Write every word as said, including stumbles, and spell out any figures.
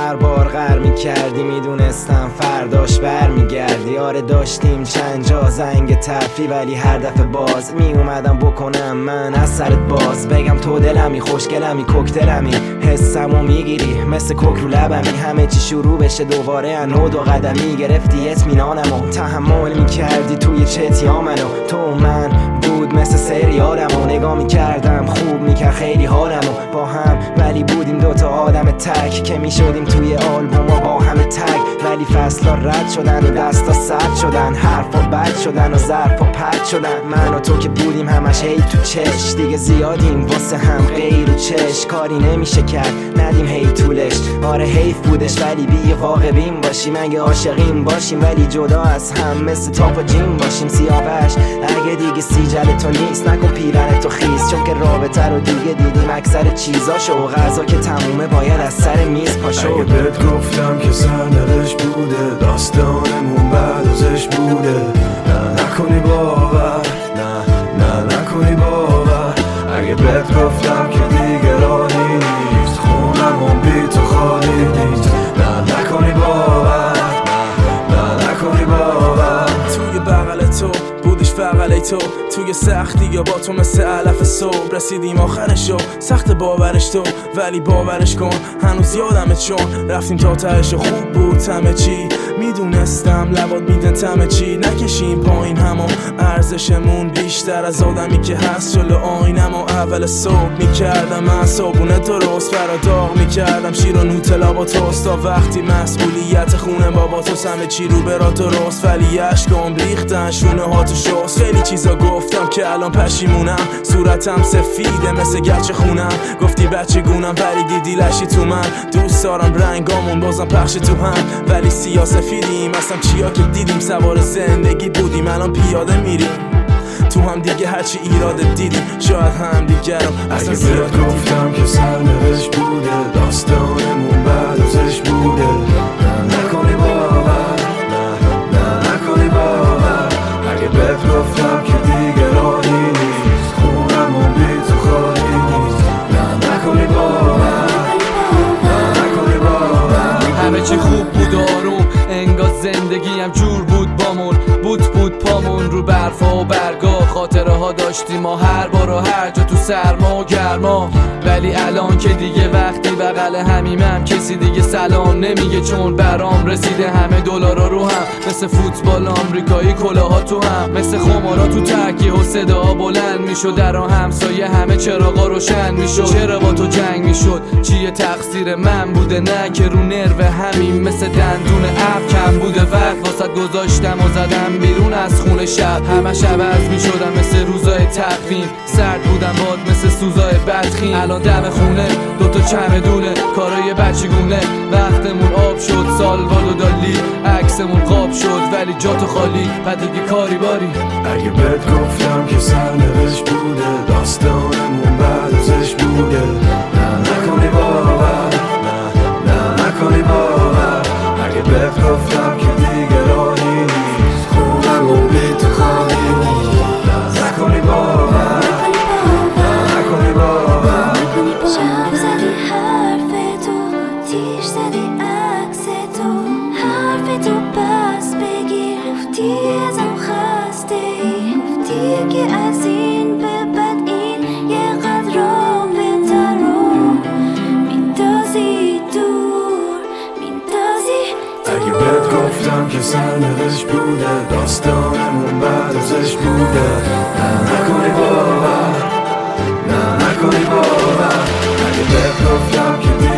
هر بار غر میکردی میدونستم فرداش بر میگردی. آره داشتیم چند جا زنگ تفری ولی هر دفعه باز میومدم بکنم من از سرت باز. بگم تو دلمی خوشگلمی کوکتلمی حسمو میگیری مثل کوک رو لبمی. همه چی شروع بشه دوباره انو دو قدمی گرفتی اطمینانمو تحمل میکردی توی چتیا منو. تو و من بود مثل سریالمو نگاه میکردم خوب میکرد خیلی حالمو با هم ولی بودیم دوتا آدم تک که میشدیم توی آلبوم و با همه تک. ولی فصلا رد شدن و دستا سرد شدن حرفا بد شدن و ظرفا پرد شدن. من و تو که بودیم همش هی تو چش دیگه زیادیم واسه هم غیر و چش. کاری نمیشه کرد ندیم هی طولش. آره حیف بودش ولی بی واقعیم باشیم اگه عاشقیم باشیم ولی جدا از هم مثل تاپ و جیم باشیم. سیاوش اگه دیگه سیجل تو نیست نکن پیرن تو خیز چون که رابطه رو دیگه دیدیم اکثر چیزاشو و غذا که تمومه باید از سر میز پاشو. اگه بهت گفتم که سرنوشت بوده داستانمون بعد ازش بوده نه نکنی باور نه نه نکنی باور. اگه بهت گفتم که دیگه راهی نیست خونمون بی تو خالی نیست نه نکنی باور نه نه نکنی باور. توی بغل تو بودش فقط تو توی سختی یا با تو مثل علف صبح رسیدیم آخرشو سخت باورش تو ولی باورش کن هنوز یادمه چون رفتیم تا تهش خوب بود همه چی. میدونستم لبات میدن تمه چی نکشیم پایین همو ارزشمون بیشتر از آدمی که هست جلو آینم و اول صبح میکردم من صابونه درست برا داغ میکردم شیر و نوتلا با توست تا وقتی مسئولیت خونه بابا تو همه چی رو برا درست ولی عشقام ریختن شونه ها تو شست. خیلی چیزا گفتم که الان پشیمونم صورتم سفیده مثل گچ خونم. گفتی بچه گونم ولی دیدی لشی تو من دوست دارم رنگامون بازم پخش تو هم ولی سیاه سفیدیم اصلا چیا که دیدیم سوار زندگی بودیم الان پیاده میریم تو هم دیگه هرچی ایراد دیدیم شاید هم دیگه رو اصلا زیاد گفتم که سرنوشت بوده داستانمون بعد ازش بوده نه نکنی باور نه نه نکنی باور. اگه بهت گفتم که دیگه راهی نیست خونمون بی تو خالی نیست نه نکنی باور نه نکنی باور. همه چی خوب بود آروم انگار زندگی هم جور بود بامون بود بود پامون رو برفا و برگا خاطره ها داشتیم ما هر بار و هر جا تو سرما و گرما. ولی الان که دیگه وقتی بغل همیمم کسی دیگه سلام نمیگه چون برام رسیده همه دلارا رو هم مثل فوتبال آمریکایی کلاها تو هم مثل خمارا تو تکیه و صدا بلند میشد در آن همسایه همه چراغا روشن میشد. چرا با تو جنگ میشد چیه تقصیر من بوده نه که رو نرو همین مثل دندون اب کم بوده وقت واسط گذاشتم و زدم بیرون از خونه شب همش عوض میشدم مثل روزای تقویم سرد بودم باد مثل سوزای بدخیم. الان دم خونه دوتا چمدونه کارای بچگونه وقتمون آب شد سالوال و دالی عکسمون قاب شد ولی جاتو خالی و دیگه کاری باری. اگه بهت گفتم که سرنوشت بوده داستانمون بعد ازش بوده نه نکنی باور نه نه نکنی باور. اگه بهت گفتم که دیگه راهی نیست خونمون بی تو خالی نیست نه نکنی باور نه نکنی باور. شب زدی حرف تو تیش زدی عکس تو حرف تو پس بگیر گفتی ازم خسته ای گفتی که از این به بعد این یه قدر رابطه رو میندازی دور میندازی دور. اگه بهت گفتم که سرنوشت بوده داستانمون بعد ازش بوده نه نکنی باور نه نکنی باور. اگه بهت گفتم که